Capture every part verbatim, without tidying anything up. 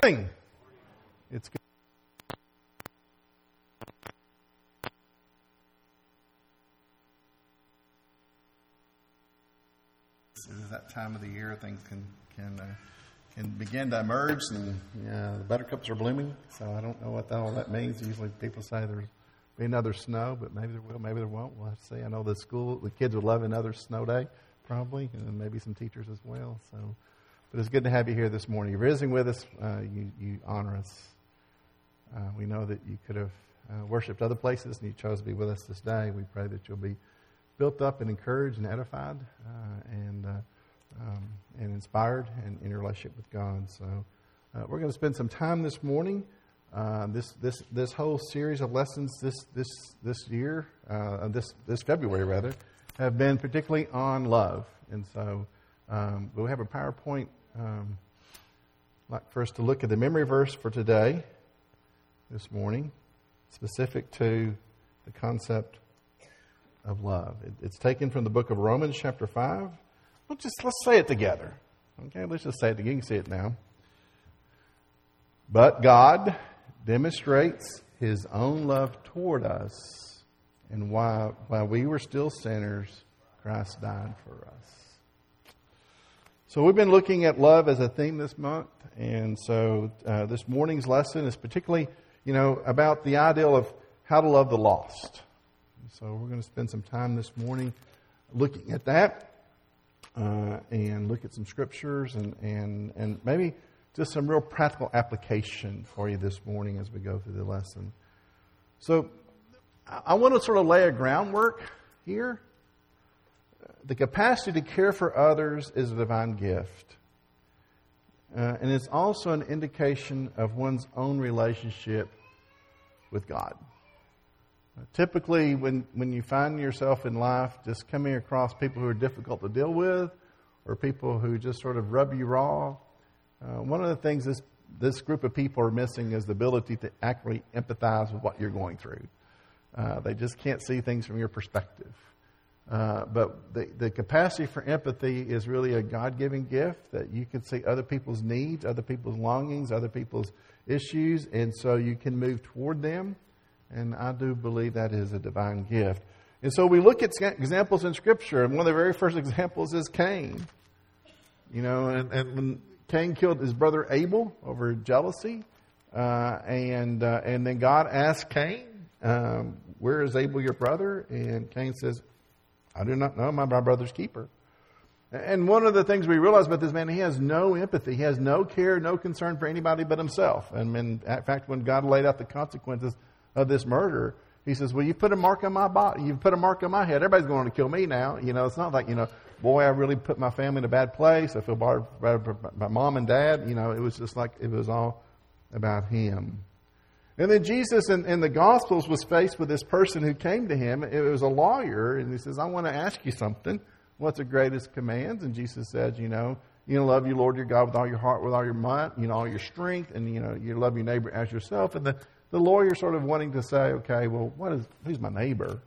morning. It's good. This is that time of the year things can can uh, can begin to emerge, and yeah, the buttercups are blooming. So I don't know what all that means. Usually people say there's be another snow, but maybe there will, maybe there won't. We'll have to see. I know the school, the kids would love another snow day, probably, and maybe some teachers as well. So, but it's good to have you here this morning. You're visiting with us. Uh, you you honor us. Uh, we know that you could have uh, worshipped other places, and you chose to be with us this day. We pray that you'll be built up and encouraged and edified uh, and uh, um, and inspired in, in your relationship with God. So uh, we're going to spend some time this morning. Uh, this this this whole series of lessons this this this year, uh, this this February rather, have been particularly on love, and so um, we'll have a PowerPoint um, like for us to look at the memory verse for today, this morning, specific to the concept of love. It, it's taken from the book of Romans, chapter five. Let's just let's say it together. Okay, let's just say it. You can see it now. But God demonstrates His own love toward us, and while while we were still sinners, Christ died for us. So we've been looking at love as a theme this month, and so uh, this morning's lesson is particularly, you know, about the ideal of how to love the lost. So we're going to spend some time this morning looking at that, uh, and look at some scriptures, and and and maybe just some real practical application for you this morning as we go through the lesson. So I want to sort of lay a groundwork here. The capacity to care for others is a divine gift. Uh, and it's also an indication of one's own relationship with God. Uh, typically, when, when you find yourself in life just coming across people who are difficult to deal with, or people who just sort of rub you raw, Uh, one of the things this this group of people are missing is the ability to actually empathize with what you're going through. Uh, they just can't see things from your perspective. Uh, but the, the capacity for empathy is really a God-given gift, that you can see other people's needs, other people's longings, other people's issues, and so you can move toward them. And I do believe that is a divine gift. And so we look at examples in Scripture, and one of the very first examples is Cain. You know, and, and when Cain killed his brother Abel over jealousy, uh, and uh, and then God asked Cain, um, "Where is Abel, your brother?" And Cain says, "I do not know. My brother's keeper." And one of the things we realize about this man, he has no empathy, he has no care, no concern for anybody but himself. And in fact, when God laid out the consequences of this murder, He says, "Well, you put a mark on my body. You put a mark on my head. Everybody's going to kill me now." You know, it's not like, you know, boy, I really put my family in a bad place. I feel bad for my mom and dad. You know, it was just like it was all about him. And then Jesus in, in the Gospels was faced with this person who came to him. It was a lawyer, and he says, "I want to ask you something. What's the greatest commands?" And Jesus said, you know, you know, love your Lord your God with all your heart, with all your might, you know, all your strength, and, you know, you love your neighbor as yourself. And the, the lawyer sort of wanting to say, okay, well, what is, who's my neighbor?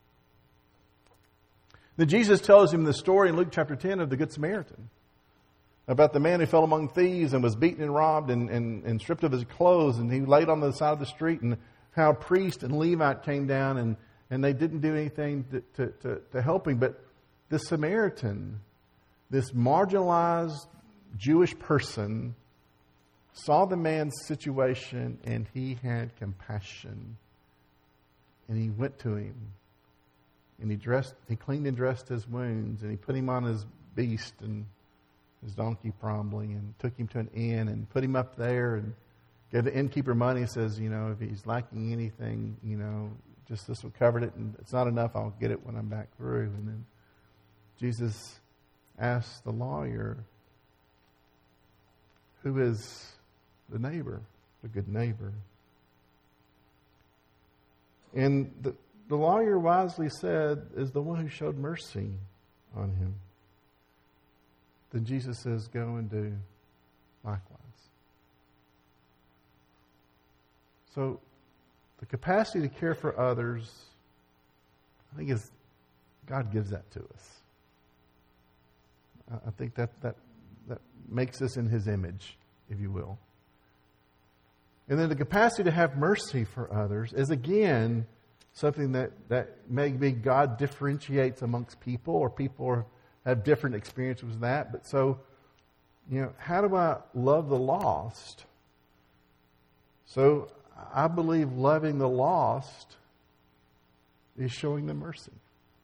Then Jesus tells him the story in Luke chapter ten of the Good Samaritan, about the man who fell among thieves and was beaten and robbed and, and, and stripped of his clothes, and he laid on the side of the street, and how a priest and Levite came down, and, and they didn't do anything to, to, to, to help him. But the Samaritan, this marginalized Jewish person, saw the man's situation, and he had compassion. And he went to him, and he dressed, he cleaned and dressed his wounds, and he put him on his beast and his donkey probably, and took him to an inn and put him up there and gave the innkeeper money. He says, you know, if he's lacking anything, you know, just this will cover it, and it's not enough, I'll get it when I'm back through. And then Jesus asked the lawyer, who is the neighbor, the good neighbor? And the, the lawyer wisely said, is the one who showed mercy on him. Then Jesus says, go and do likewise. So the capacity to care for others, I think is God gives that to us. I think that that that makes us in His image, if you will. And then the capacity to have mercy for others is, again, something that, that maybe God differentiates amongst people, or people have different experiences with that. But so, you know, how do I love the lost? So I believe loving the lost is showing them mercy.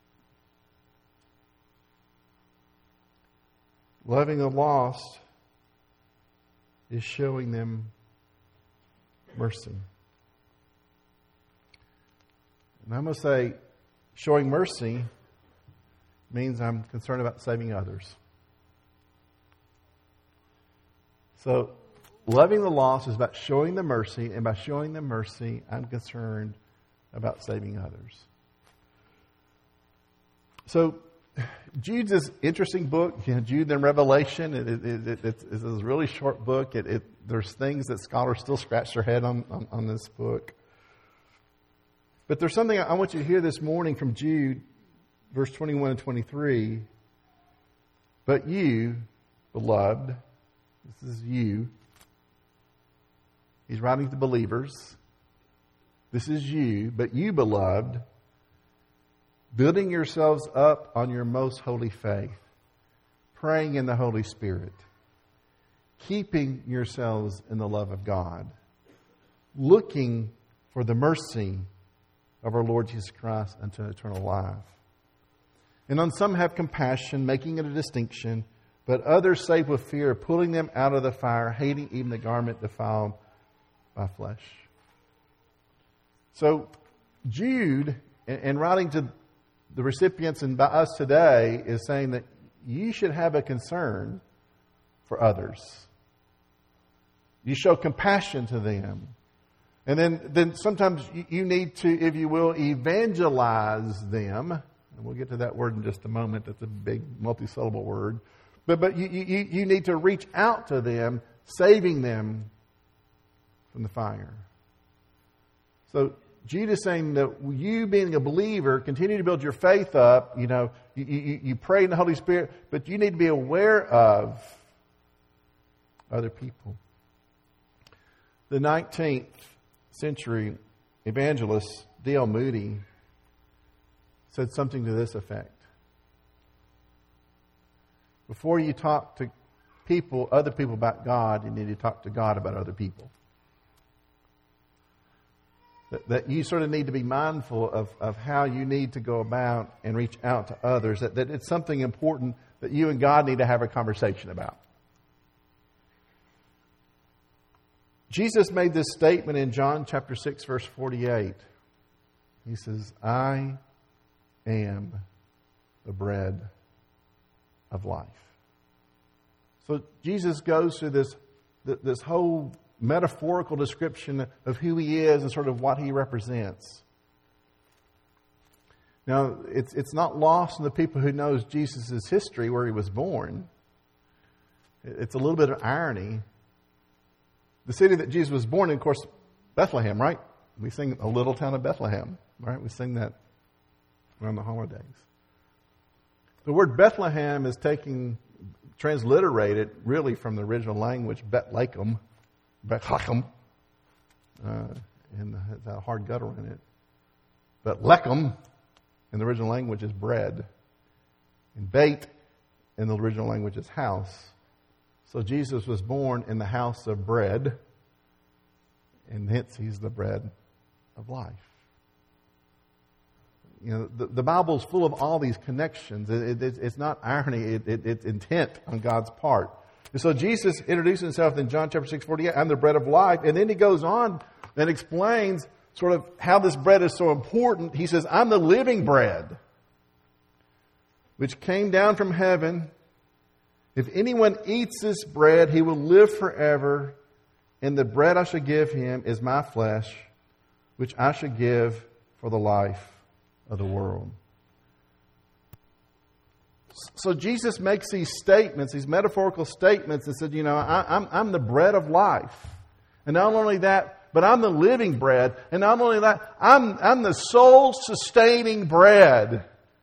Loving the lost is showing them mercy. And I'm going to say, showing mercy means I'm concerned about saving others. So, loving the lost is about showing them mercy, and by showing them mercy, I'm concerned about saving others. So, Jude's this interesting book, you know, Jude and Revelation. It, it, it, it's, it's a really short book. It, it, there's things that scholars still scratch their head on, on, on this book. But there's something I want you to hear this morning from Jude, verse twenty-one and twenty-three. But you, beloved, this is you. He's writing to believers. This is you, but you, beloved, building yourselves up on your most holy faith, praying in the Holy Spirit, keeping yourselves in the love of God, looking for the mercy of our Lord Jesus Christ unto eternal life. And on some have compassion, making it a distinction, but others save with fear, pulling them out of the fire, hating even the garment defiled by flesh. So Jude, in writing to the recipients and by us today, is saying that you should have a concern for others. You show compassion to them. And then, then sometimes you need to, if you will, evangelize them. And we'll get to that word in just a moment. That's a big multi-syllable word. But, but you, you, you need to reach out to them, saving them from the fire. So Jude is saying that you, being a believer, continue to build your faith up. You know, you, you, you pray in the Holy Spirit, but you need to be aware of other people. The nineteenth century evangelist D L Moody said something to this effect. Before you talk to people, other people about God, you need to talk to God about other people. That, that you sort of need to be mindful of, of how you need to go about and reach out to others. That, that it's something important that you and God need to have a conversation about. Jesus made this statement in John chapter six, verse forty-eight. He says, I am the bread of life. So Jesus goes through this, this whole metaphorical description of who he is and sort of what he represents. Now, it's it's not lost in the people who knows Jesus' history, where he was born. It's a little bit of irony. The city that Jesus was born in, of course, Bethlehem, right? We sing A Little Town of Bethlehem, right? We sing that around the holidays. The word Bethlehem is taking, transliterated really from the original language, Bethlehem, Bethlehem, uh, and has a hard gutter in it. But Lechem in the original language is bread, and Beit in the original language is house. So Jesus was born in the house of bread, and hence he's the bread of life. You know, the, the Bible is full of all these connections. It, it, it's not irony, it, it, it's intent on God's part. And so Jesus introduces himself in John chapter six, forty-eight, I'm the bread of life. And then he goes on and explains sort of how this bread is so important. He says, I'm the living bread, which came down from heaven. If anyone eats this bread, he will live forever. And the bread I shall give him is my flesh, which I shall give for the life of the world. So Jesus makes these statements, these metaphorical statements, and said, you know, I, I'm, I'm the bread of life. And not only that, but I'm the living bread. And not only that, I'm, I'm the soul-sustaining bread.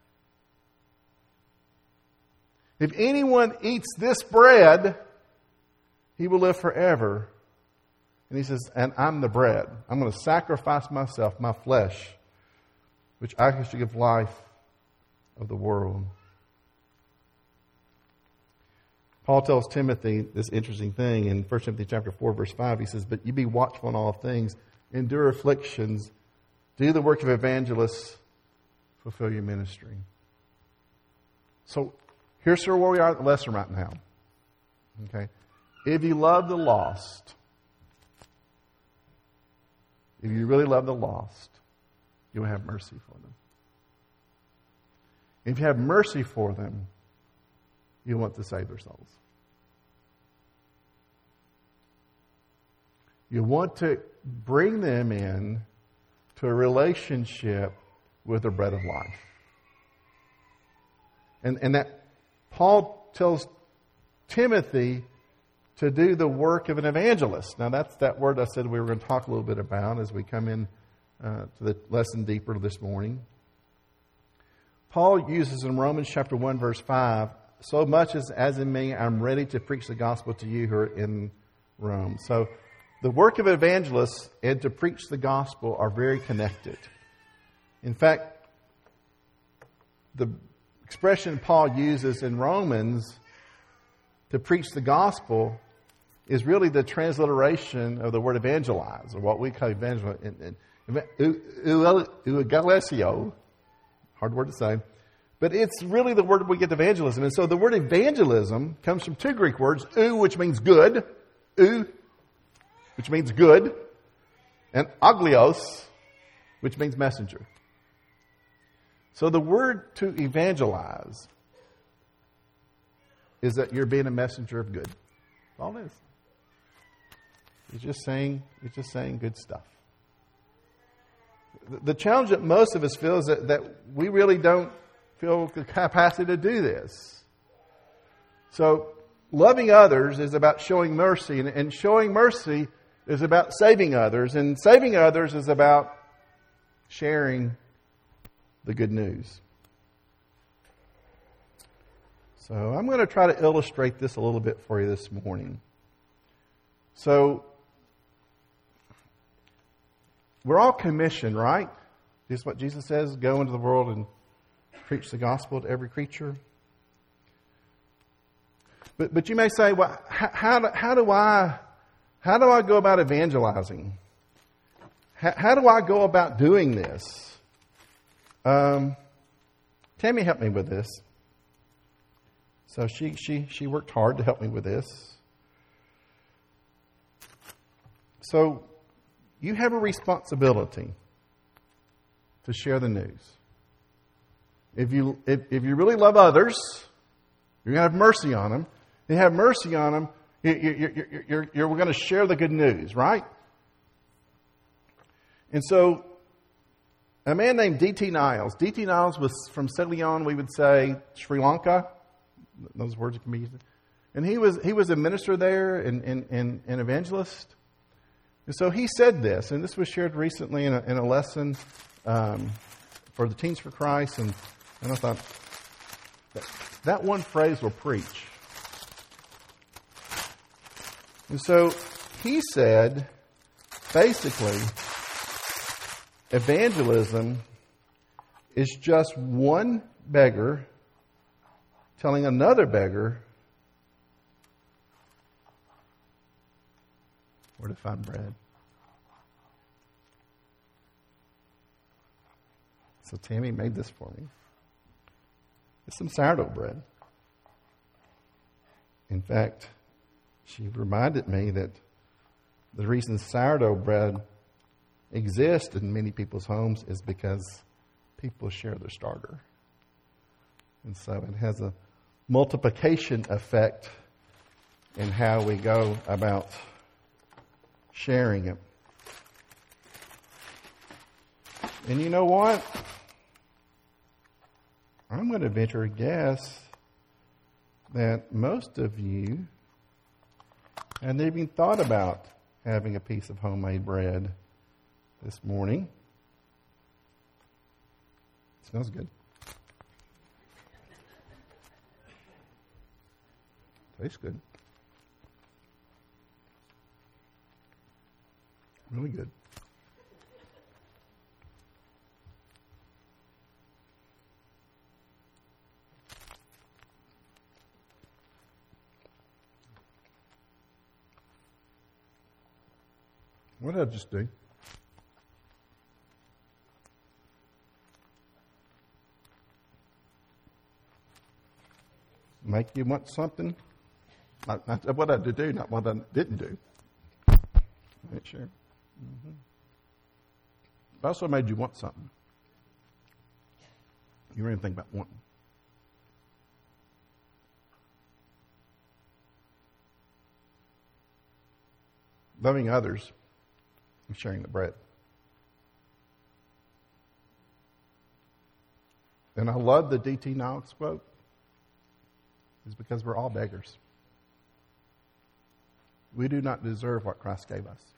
If anyone eats this bread, he will live forever. And he says, and I'm the bread. I'm going to sacrifice myself, my flesh, which I should give life of the world. Paul tells Timothy this interesting thing in First Timothy chapter four, verse five. He says, but you be watchful in all things, endure afflictions, do the work of evangelists, fulfill your ministry. So here's where we are at the lesson right now. Okay? If you love the lost, if you really love the lost, you'll have mercy for them. If you have mercy for them, you want to save their souls. You want to bring them in to a relationship with the bread of life. And, and that Paul tells Timothy to do the work of an evangelist. Now that's that word I said we were going to talk a little bit about as we come in uh, to the lesson deeper this morning. Paul uses in Romans chapter one, verse five, so much as, as in me, I'm ready to preach the gospel to you who are in Rome. So the work of evangelists and to preach the gospel are very connected. In fact, the expression Paul uses in Romans to preach the gospel is really the transliteration of the word evangelize, or what we call evangelize. Eugalesio, hard word to say. But it's really the word we get evangelism. And so the word evangelism comes from two Greek words, ou, which means good, ou, which means good, and aglios, which means messenger. So the word to evangelize is that you're being a messenger of good. That's all it is. It's just saying, it's just saying good stuff. The challenge that most of us feel is that, that we really don't feel the capacity to do this. So loving others is about showing mercy, and, and showing mercy is about saving others, and saving others is about sharing the good news. So I'm going to try to illustrate this a little bit for you this morning. So we're all commissioned, right? This is what Jesus says, go into the world and preach the gospel to every creature. But but you may say, well, how, how, do, how do I how do I go about evangelizing? How, how do I go about doing this? Um, Tammy helped me with this. So she she she worked hard to help me with this. So you have a responsibility to share the news. If you if, if you really love others, you're going to have mercy on them. If you have mercy on them, you, you, you, you're, you're, you're going to share the good news, right? And so, a man named D T Niles. D T Niles was from Ceylon, we would say Sri Lanka. Those words can be used. And he was he was a minister there and, and, and an evangelist. And so he said this, and this was shared recently in a, in a lesson um, for the Teens for Christ. And, and I thought, that, that one phrase will preach. And so he said, basically, evangelism is just one beggar telling another beggar where to find bread. So Tammy made this for me. It's some sourdough bread. In fact, she reminded me that the reason sourdough bread exists in many people's homes is because people share their starter. And so it has a multiplication effect in how we go about sharing it. And you know what? I'm going to venture a guess that most of you hadn't even thought about having a piece of homemade bread this morning. It smells good. Tastes good. Really good. What did I just do? Make you want something? Not, not what I did do, not what I didn't do. Make sure. Mm-hmm. It also made you want something. You were even thinking about wanting. Loving others and sharing the bread. And I love the D T Knox quote. It's because we're all beggars. We do not deserve what Christ gave us.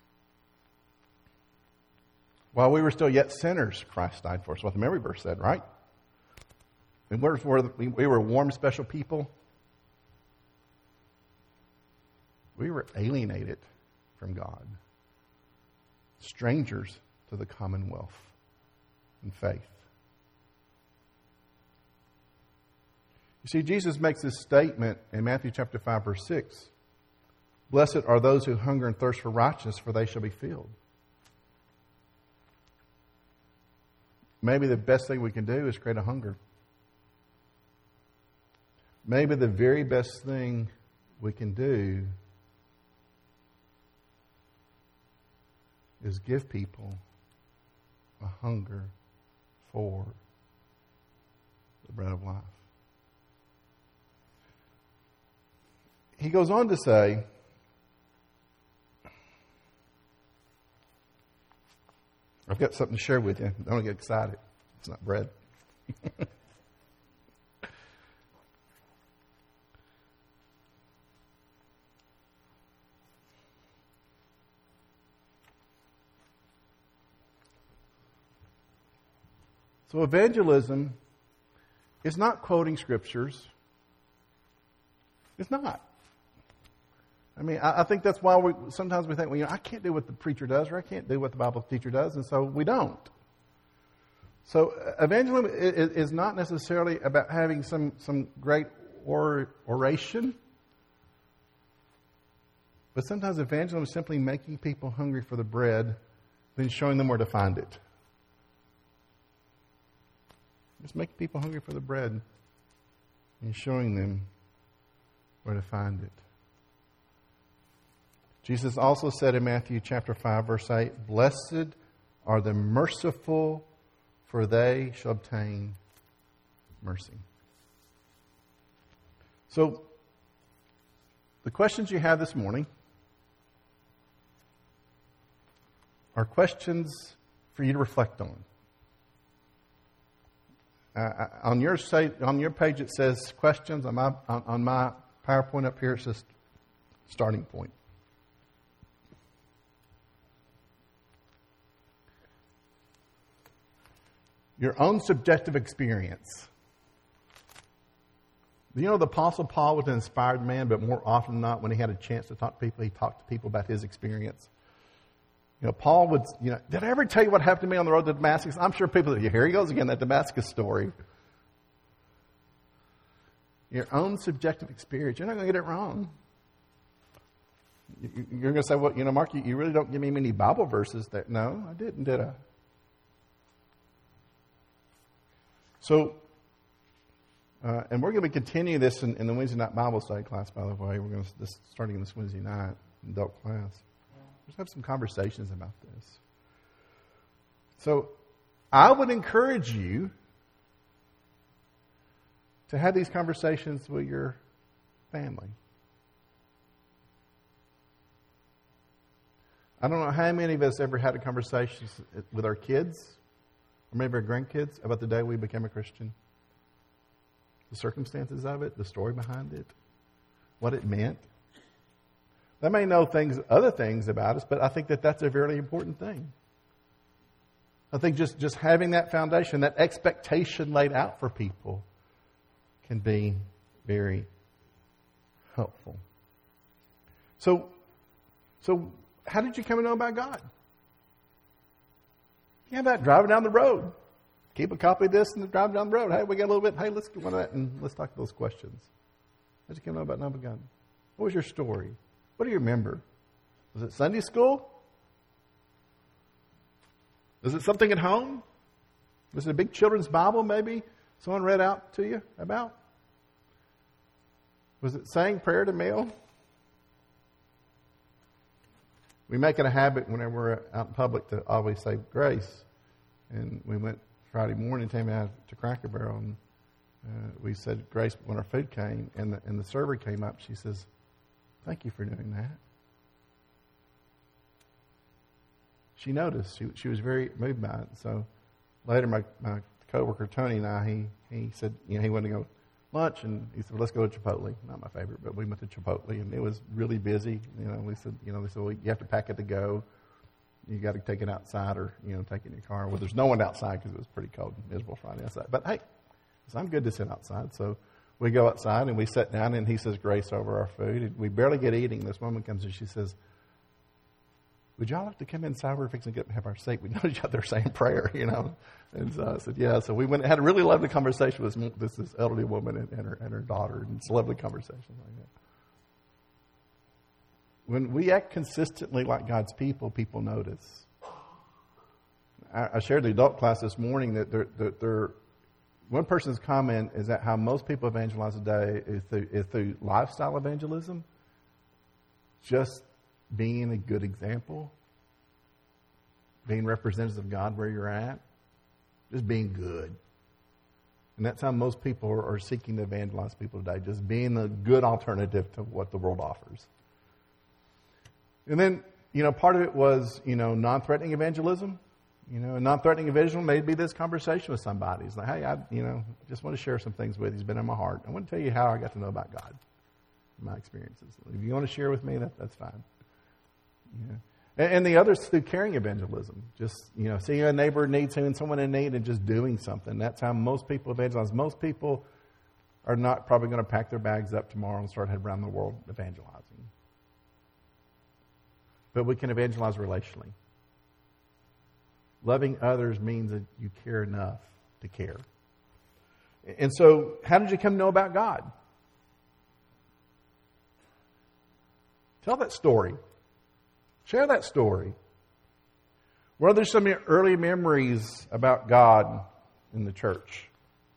While we were still yet sinners, Christ died for us. What the memory verse said, right? And we were, we were warm, special people. We were alienated from God. Strangers to the commonwealth and faith. You see, Jesus makes this statement in Matthew chapter five, verse six. Blessed are those who hunger and thirst for righteousness, for they shall be filled. Maybe the best thing we can do is create a hunger. Maybe the very best thing we can do is give people a hunger for the bread of life. He goes on to say, I've got something to share with you. Don't get excited. It's not bread. So evangelism is not quoting scriptures. It's not. I mean, I, I think that's why we sometimes we think, well, you know, I can't do what the preacher does, or I can't do what the Bible teacher does, and so we don't. So evangelism is, is not necessarily about having some, some great or, oration, but sometimes evangelism is simply making people hungry for the bread, then showing them where to find it. Just making people hungry for the bread and showing them where to find it. Jesus also said in Matthew chapter five, verse eight, Blessed are the merciful, for they shall obtain mercy. So, the questions you have this morning are questions for you to reflect on. Uh, on your site, on your page it says questions. On my on, on my PowerPoint up here it says starting point. Your own subjective experience. You know, the Apostle Paul was an inspired man, but more often than not, when he had a chance to talk to people, he talked to people about his experience. You know, Paul would, you know, did I ever tell you what happened to me on the road to Damascus? I'm sure people, here he goes again, that Damascus story. Your own subjective experience. You're not going to get it wrong. You're going to say, well, you know, Mark, you really don't give me many Bible verses that, no, I didn't, did I? So, uh, and we're going to continue this in, in the Wednesday night Bible study class, by the way. We're going to, this starting this Wednesday night adult class. Let's have some conversations about this. So, I would encourage you to have these conversations with your family. I don't know how many of us ever had a conversation with our kids, or maybe our grandkids, about the day we became a Christian. The circumstances of it, the story behind it, what it meant. They may know things, other things about us, but I think that that's a very important thing. I think just, just having that foundation, that expectation laid out for people can be very helpful. So, so how did you come to know about God? You have that driving down the road. Keep a copy of this and drive down the road. Hey, we got a little bit. Hey, let's get one of that and let's talk those questions. How'd you come to know about knowing God? What was your story? What do you remember? Was it Sunday school? Was it something at home? Was it a big children's Bible maybe someone read out to you about? Was it saying prayer to meal? We make it a habit whenever we're out in public to always say grace. And we went Friday morning, came out to Cracker Barrel, and uh, we said grace when our food came. And the, and the server came up. She says, "Thank you for doing that." She noticed. She, she was very moved by it. So later, my, my coworker Tony and I, he he said, you know, he wanted to go lunch, and he said, well, let's go to Chipotle. Not my favorite, but we went to Chipotle, and it was really busy. You know, we said, you know, they said, well, you have to pack it to go. You got to take it outside, or you know, take it in your car. Well, there's no one outside because it was pretty cold and miserable Friday outside. But hey, so I'm good to sit outside. So we go outside and we sit down, and he says grace over our food. And we barely get eating. This woman comes and she says, "Would y'all like to come inside? We're fixing to get up and have our seat. We know each other saying prayer, you know." And so I said, yeah. So we went had a really lovely conversation with this, this elderly woman and, and, her, and her daughter. And it's a lovely conversation like that. When we act consistently like God's people, people notice. I, I shared the adult class this morning that they're, they're, they're, one person's comment is that how most people evangelize today is through, is through lifestyle evangelism, just being a good example, being representatives of God where you're at, just being good. And that's how most people are, are seeking to evangelize people today, just being a good alternative to what the world offers. And then, you know, part of it was, you know, non-threatening evangelism. You know, and non-threatening evangelism may be this conversation with somebody. It's like, hey, I, you know, just want to share some things with you. It's been in my heart. I want to tell you how I got to know about God, my experiences. If you want to share with me, that, that's fine. Yeah. And, and the others through caring evangelism. Just, you know, seeing a neighbor in need, seeing someone in need, and just doing something. That's how most people evangelize. Most people are not probably going to pack their bags up tomorrow and start heading around the world evangelizing. But we can evangelize relationally. Loving others means that you care enough to care. And so, how did you come to know about God? Tell that story. Share that story. What are there some early memories about God in the church?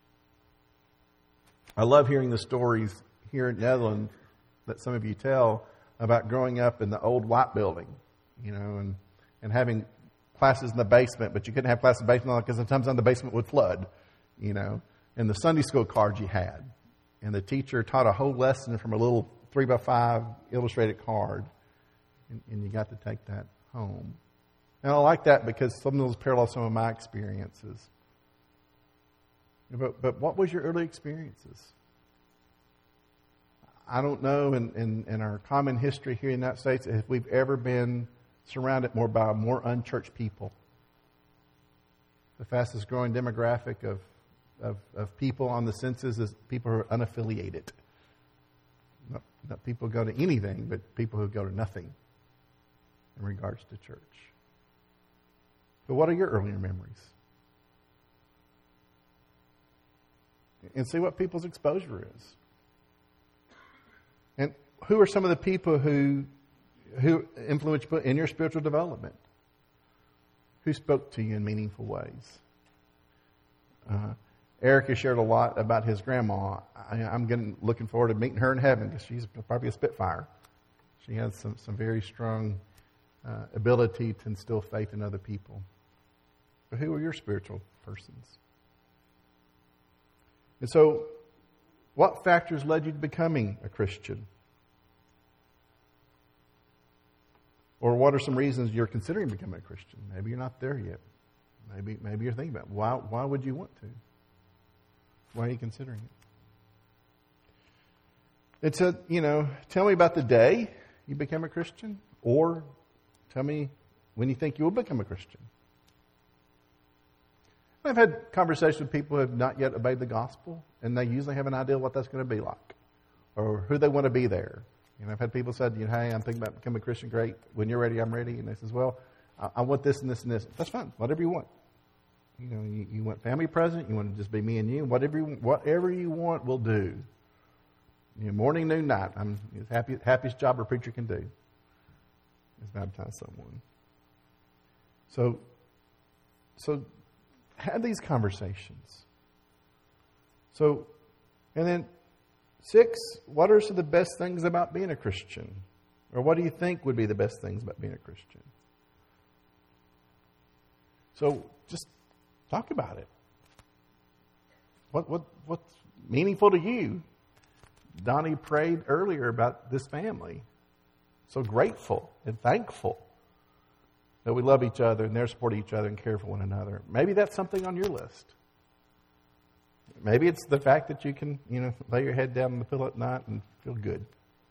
I love hearing the stories here in Netherlands that some of you tell about growing up in the old white building, you know, and, and having classes in the basement, but you couldn't have classes in the basement because sometimes the basement would flood, you know, and the Sunday school cards you had. And the teacher taught a whole lesson from a little three by five illustrated card, and, and you got to take that home. And I like that because some of those parallel some of my experiences. But, but what was your early experiences? I don't know in, in, in our common history here in the United States if we've ever been surrounded more by more unchurched people. The fastest growing demographic of, of, of people on the census is people who are unaffiliated. Not, not people who go to anything, but people who go to nothing in regards to church. But what are your earlier memories? And see what people's exposure is. And who are some of the people who who influenced you in your spiritual development? Who spoke to you in meaningful ways? Uh, Eric has shared a lot about his grandma. I, I'm getting, looking forward to meeting her in heaven because she's probably a spitfire. She has some, some very strong uh, ability to instill faith in other people. But who are your spiritual persons? And so, what factors led you to becoming a Christian? Or what are some reasons you're considering becoming a Christian? Maybe you're not there yet. Maybe maybe you're thinking about it. Why, why would you want to? Why are you considering it? It's a, you know, tell me about the day you became a Christian, or tell me when you think you will become a Christian. I've had conversations with people who have not yet obeyed the gospel, and they usually have an idea what that's going to be like, or who they want to be there. You know, I've had people said, you know, hey, I'm thinking about becoming a Christian. Great. When you're ready, I'm ready. And they says, well, I, I want this and this and this. That's fine. Whatever you want. You know, you, you want family present, you want to just be me and you, whatever you, whatever you want, we'll do. You know, morning, noon, night. I'm the happy, happiest job a preacher can do is baptize someone. So, so have these conversations. So, and then six, what are some of the best things about being a Christian? Or what do you think would be the best things about being a Christian? So just talk about it. What what what's meaningful to you? Donnie prayed earlier about this family. So grateful and thankful that we love each other and they're supporting each other and care for one another. Maybe that's something on your list. Maybe it's the fact that you can, you know, lay your head down on the pillow at night and feel good.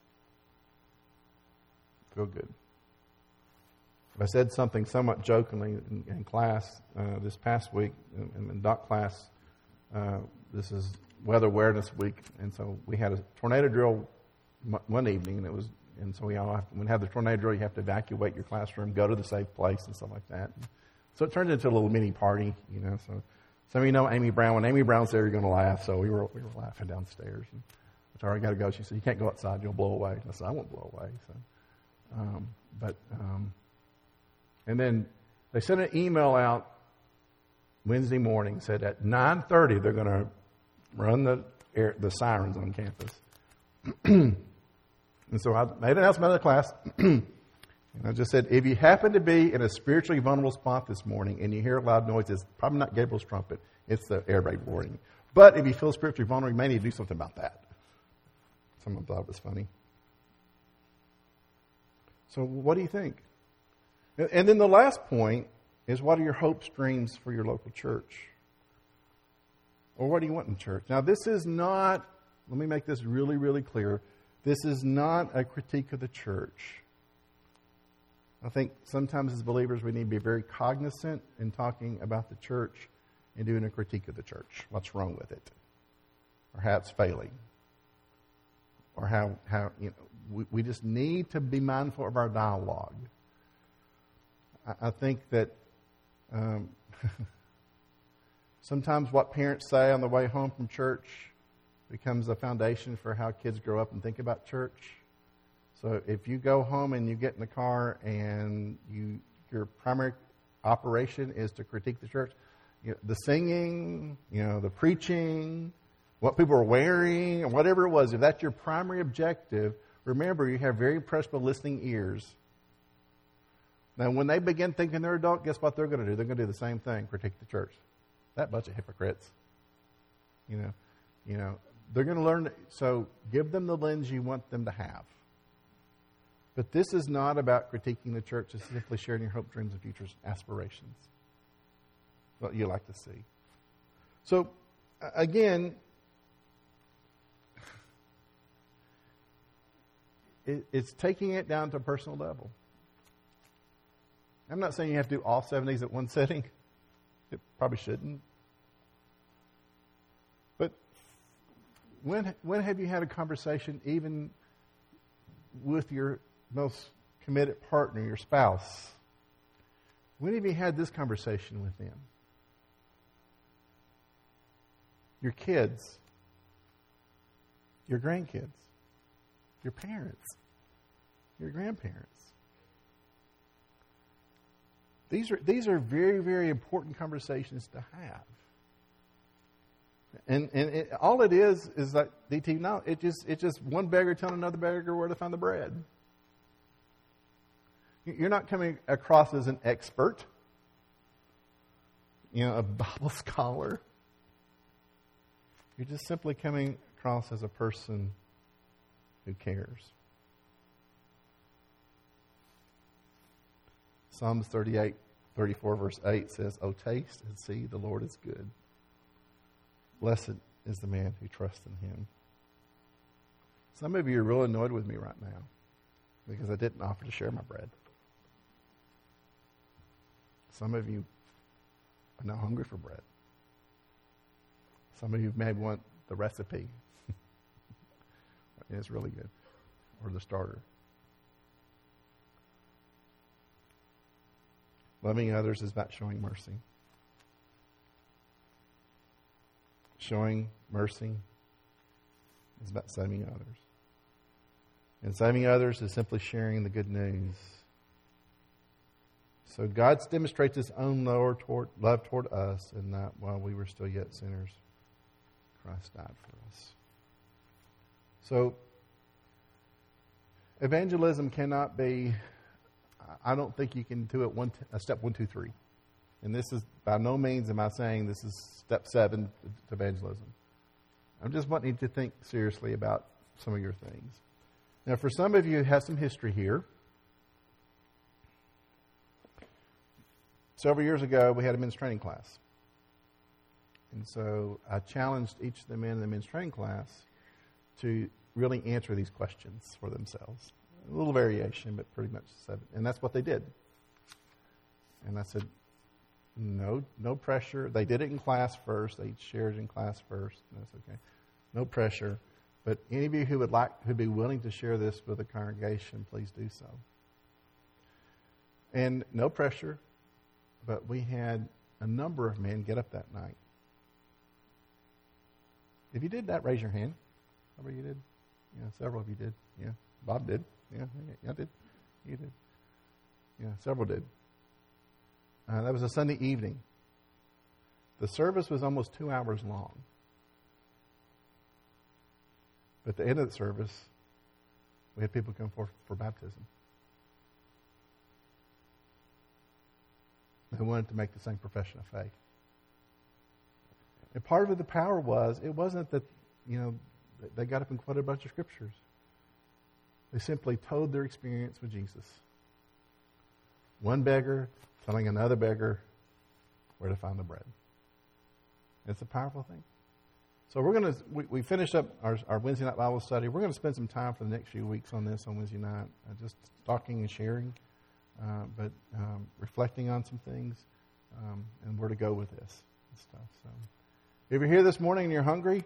Feel good. I said something somewhat jokingly in, in class uh, this past week, in, in doc class. Uh, this is Weather Awareness Week, and so we had a tornado drill m- one evening, and it was, and so we all have to, when we have the tornado drill, you have to evacuate your classroom, go to the safe place, and stuff like that. So it turned into a little mini party, you know. So some of you know Amy Brown. When Amy Brown's there, you're going to laugh. So we were we were laughing downstairs. And I told her, I got to go. She said, you can't go outside, you'll blow away. I said, I won't blow away. So, um, but. Um, And then they sent an email out Wednesday morning, said at nine thirty they're going to run the air, the sirens on campus. And so I made an announcement of the class, and I just said, if you happen to be in a spiritually vulnerable spot this morning and you hear a loud noise, it's probably not Gabriel's trumpet, it's the air raid warning. But if you feel spiritually vulnerable, you may need to do something about that. Someone thought it was funny. So what do you think? And then the last point is, what are your hopes, dreams for your local church? Or what do you want in church? Now, this is not, let me make this really, really clear. This is not a critique of the church. I think sometimes as believers we need to be very cognizant in talking about the church and doing a critique of the church. What's wrong with it? Or how it's failing. Or how, how you know, we, we just need to be mindful of our dialogue. I think that um, sometimes what parents say on the way home from church becomes the foundation for how kids grow up and think about church. So if you go home and you get in the car and you your primary operation is to critique the church, you know, the singing, you know, the preaching, what people are wearing, or whatever it was, if that's your primary objective, remember you have very impressionable listening ears. Now, when they begin thinking they're adult, guess what they're going to do? They're going to do the same thing, critique the church. That bunch of hypocrites. You know, you know, they're going to learn. To, so give them the lens you want them to have. But this is not about critiquing the church. It's simply sharing your hope, dreams, and futures, aspirations. What you like to see. So, again, it, it's taking it down to a personal level. I'm not saying you have to do all seven of these at one setting. It probably shouldn't. But when when have you had a conversation even with your most committed partner, your spouse? When have you had this conversation with them? Your kids, your grandkids, your parents, your grandparents. These are these are very, very important conversations to have. And and it, all it is is like D T, no, it just it's just one beggar telling another beggar where to find the bread. You're not coming across as an expert, you know, a Bible scholar. You're just simply coming across as a person who cares. Psalms thirty-eight, thirty-four, verse eight says, "O taste and see, the Lord is good. Blessed is the man who trusts in him." Some of you are real annoyed with me right now because I didn't offer to share my bread. Some of you are now hungry for bread. Some of you may want the recipe. It's really good. Or the starter. Loving others is about showing mercy. showing mercy. It's about saving others. And saving others is simply sharing the good news. So God demonstrates His own love toward, love toward us, in that while we were still yet sinners, Christ died for us. So, evangelism cannot be, I don't think you can do it one, a step one, two, three. And this is, by no means am I saying this is step seven to evangelism. I'm just wanting you to think seriously about some of your things. Now, for some of you who have some history here, several years ago, we had a men's training class. And so I challenged each of the men in the men's training class to really answer these questions for themselves. A little variation, but pretty much seven. And that's what they did. And I said, no, no pressure. They did it in class first. They shared it in class first. And that's okay. No pressure. But any of you who would like, who'd be willing to share this with the congregation, please do so. And no pressure, but we had a number of men get up that night. If you did that, raise your hand. How about you did? Yeah, several of you did. Yeah, Bob did. Yeah, I did. You did. Yeah, several did. Uh, that was a Sunday evening. The service was almost two hours long. But at the end of the service, we had people come forth for baptism. They wanted to make the same profession of faith. And part of the power was, it wasn't that, you know, they got up and quoted a bunch of scriptures. They simply told their experience with Jesus. One beggar telling another beggar where to find the bread. It's a powerful thing. So we're going to, we, we finished up our, our Wednesday night Bible study. We're going to spend some time for the next few weeks on this on Wednesday night, uh, just talking and sharing, uh, but um, reflecting on some things um, and where to go with this and stuff. So, if you're here this morning and you're hungry,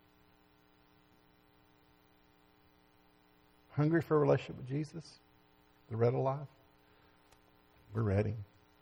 hungry for a relationship with Jesus, the bread of life, we're ready.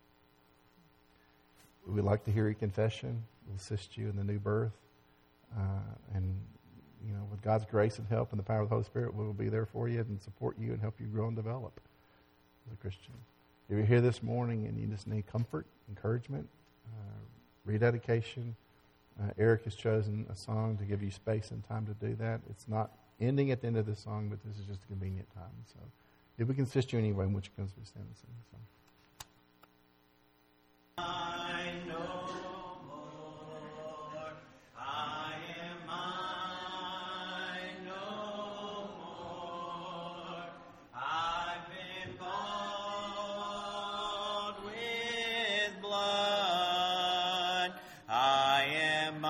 We'd like to hear your confession. We'll assist you in the new birth. Uh, and, you know, with God's grace and help and the power of the Holy Spirit, we will be there for you and support you and help you grow and develop as a Christian. If you're here this morning and you just need comfort, encouragement, uh, rededication, uh, Eric has chosen a song to give you space and time to do that. It's not ending at the end of this song, but this is just a convenient time. So if we can assist you anyway, which comes we stand and sing the song. I know more. I am mine no more. I've been bought with blood. I am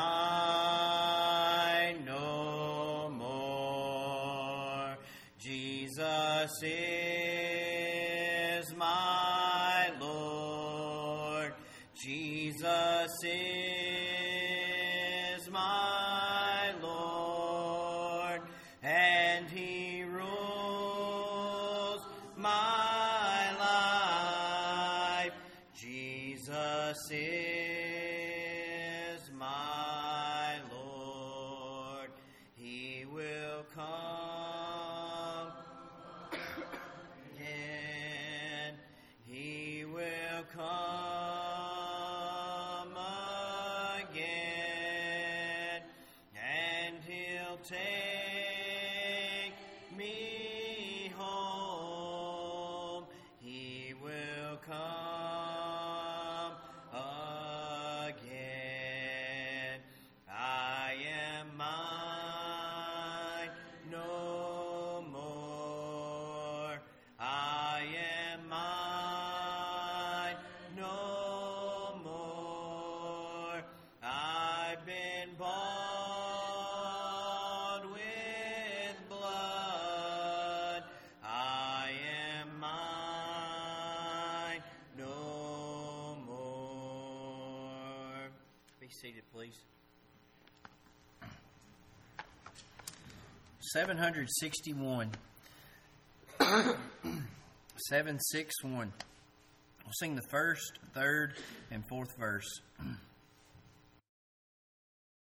mine no more. Jesus is my Lord. Jesus is my Lord, and He rules my life. Jesus is my Lord. He will come again. He will come. Take me home. He will come again. I am mine no more. I am mine no more. I've been born seated, please. seven sixty-one. seven sixty-one. We'll sing the first, third, and fourth verse.